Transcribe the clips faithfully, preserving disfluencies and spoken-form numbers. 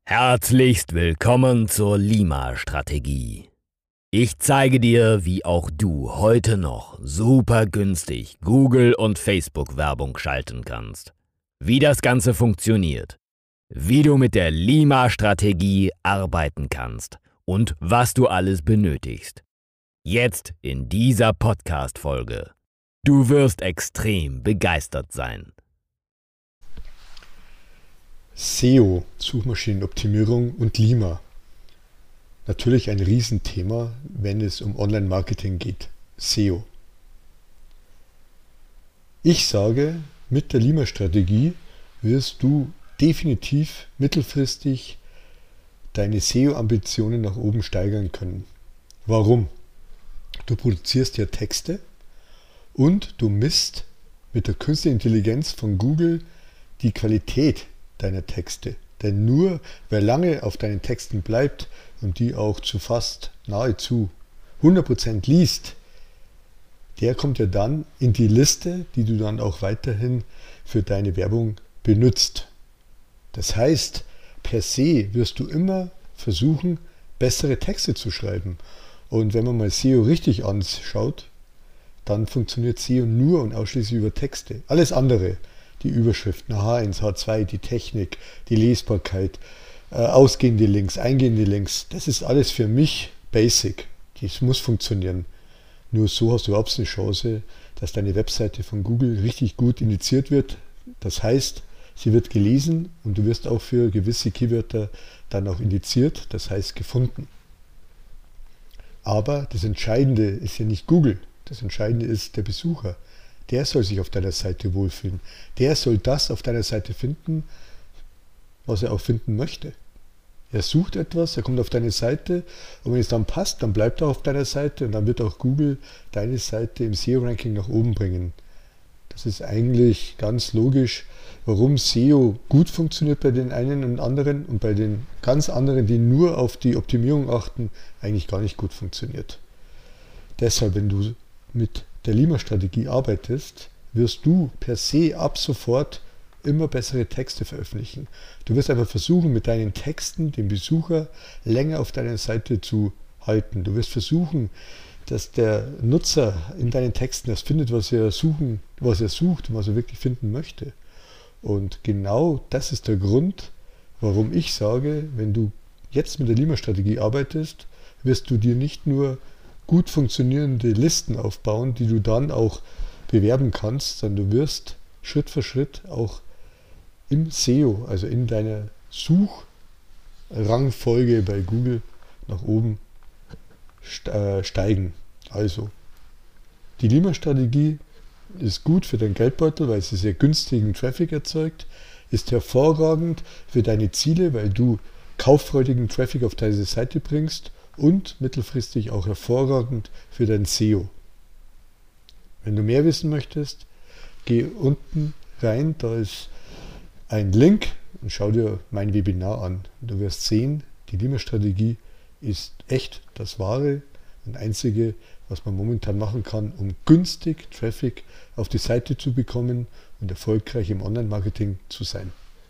Herzlichst willkommen zur Lima-Strategie. Ich zeige dir, wie auch du heute noch super günstig Google- und Facebook-Werbung schalten kannst, wie das Ganze funktioniert, wie du mit der Lima-Strategie arbeiten kannst und was du alles benötigst. Jetzt in dieser Podcast-Folge. Du wirst extrem begeistert sein. S E O, Suchmaschinenoptimierung und Lima. Natürlich ein Riesenthema, wenn es um Online-Marketing geht. S E O. Ich sage, mit der Lima-Strategie wirst du definitiv mittelfristig deine S E O-Ambitionen nach oben steigern können. Warum? Du produzierst ja Texte und du misst mit der künstlichen Intelligenz von Google die Qualität deiner Texte. Denn nur wer lange auf deinen Texten bleibt und die auch zu fast nahezu hundert Prozent liest, der kommt ja dann in die Liste, die du dann auch weiterhin für deine Werbung benutzt. Das heißt, per se wirst du immer versuchen, bessere Texte zu schreiben. Und wenn man mal S E O richtig anschaut, dann funktioniert S E O nur und ausschließlich über Texte. Alles andere, die Überschriften, H eins, H zwei, die Technik, die Lesbarkeit, äh, ausgehende Links, eingehende Links, das ist alles für mich basic. Das muss funktionieren. Nur so hast du überhaupt eine Chance, dass deine Webseite von Google richtig gut indiziert wird. Das heißt, sie wird gelesen und du wirst auch für gewisse Keywörter dann auch indiziert, das heißt gefunden. Aber das Entscheidende ist ja nicht Google, das Entscheidende ist der Besucher. Der soll sich auf deiner Seite wohlfühlen. Der soll das auf deiner Seite finden, was er auch finden möchte. Er sucht etwas, er kommt auf deine Seite und wenn es dann passt, dann bleibt er auf deiner Seite und dann wird auch Google deine Seite im S E O-Ranking nach oben bringen. Das ist eigentlich ganz logisch, warum S E O gut funktioniert bei den einen und anderen und bei den ganz anderen, die nur auf die Optimierung achten, eigentlich gar nicht gut funktioniert. Deshalb, wenn du mit der Lima-Strategie arbeitest, wirst du per se ab sofort immer bessere Texte veröffentlichen. Du wirst aber versuchen, mit deinen Texten den Besucher länger auf deiner Seite zu halten. Du wirst versuchen, dass der Nutzer in deinen Texten das findet, was er suchen, was er sucht und was er wirklich finden möchte. Und genau das ist der Grund, warum ich sage, wenn du jetzt mit der Lima-Strategie arbeitest, wirst du dir nicht nur gut funktionierende Listen aufbauen, die du dann auch bewerben kannst, sondern du wirst Schritt für Schritt auch im S E O, also in deiner Suchrangfolge bei Google nach oben steigen. Also, die Lima-Strategie ist gut für deinen Geldbeutel, weil sie sehr günstigen Traffic erzeugt, ist hervorragend für deine Ziele, weil du kauffreudigen Traffic auf deine Seite bringst und mittelfristig auch hervorragend für dein S E O. Wenn du mehr wissen möchtest, geh unten rein, da ist ein Link und schau dir mein Webinar an. Du wirst sehen, die Lima-Strategie ist echt das Wahre und Einzige, was man momentan machen kann, um günstig Traffic auf die Seite zu bekommen und erfolgreich im Online-Marketing zu sein.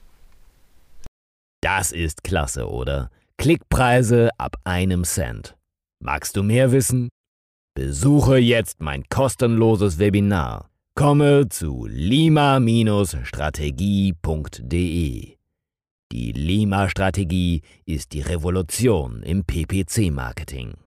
Das ist klasse, oder? Klickpreise ab einem Cent. Magst du mehr wissen? Besuche jetzt mein kostenloses Webinar. Komme zu lima Strategie punkt de. Die Lima-Strategie ist die Revolution im P P C-Marketing.